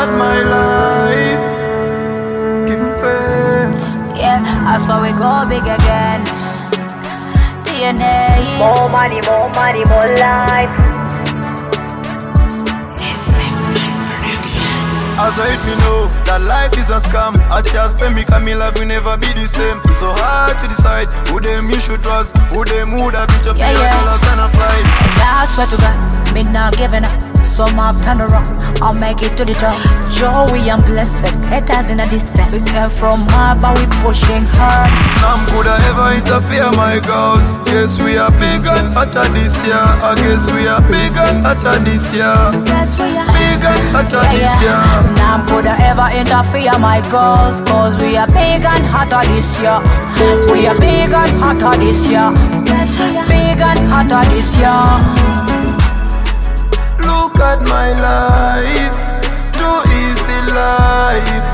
at my life. Give me faith. Yeah, I saw we go big again. DNA. More money, more life. As I hate me know that life is a scam. A chance pay me cause me life will never be the same. So hard to decide who them you should trust, who them would have bitch up your dollars and a flight. And I swear to God, me not giving up. Some have turned around, I'll make it to the top. Joy and blessed, haters in a distance. We came from hard, but we pushing hard. None could I ever interfere my goals. Yes, we are big and hotter this year. I guess we are big and hotter this year. Yes, we are big and hotter this year. None could ever interfere my goals, cause we are big and hotter this year. Yes, we are big and hotter this year. Yes, we are big and hotter this year. Look at my life, too easy life.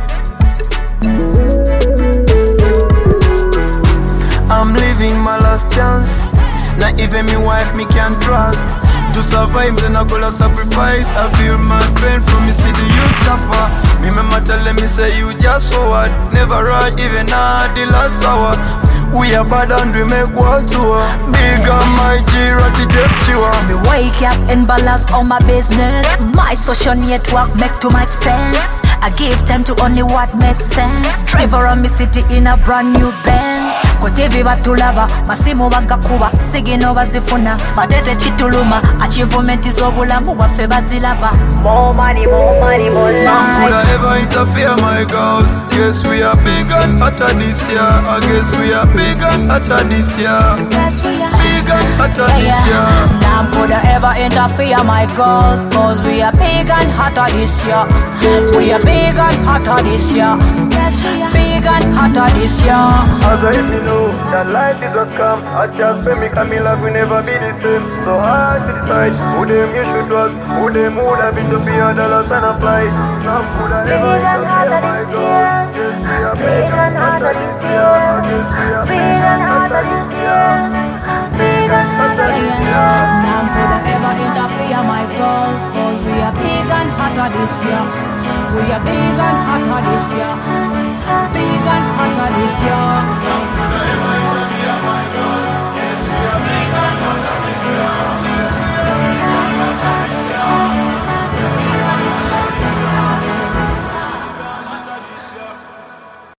I'm living my last chance. Not even me wife me can trust. To survive then I gotta sacrifice. I feel my pain from me see the youth suffer. Me mama telling me say you just forward. Never right even at the last hour. We are bad and we make war tour. Big on my G-Ratty Jeff Chiwa. Me wake up and balance all my business. My social network make to make sense. I give time to only what makes sense. Drive around me city in a brand new Benz. Kotevi batulaba, masimu bagakuba. Sigino bazifuna, batete chituluma. Achievement is obulamu wafe bazilaba. More money, more life. None could I ever interfere my goals. Yes, we are big and hotter this year. I guess we are big and hotter this year. Yes, we are big and hotter this year. None could ever interfere my goals, cause we are big and hotter this year. Yes, we are big and hotter this year. Yes, we are big and hotter this year. As I me know that life is a scam. I just pay me cause me life will never be the same. So hard to decide who them you should trust, who them would have been to be a dollars and a flight. None could I ever interfere my goals. Yes, we are big and hotter this year. Yes, we are big and hotter this year. Big and hotter this year. None could ever interfere my goals, cause we are big and hotter this year. We are big and hotter this year. Big and hotter this year.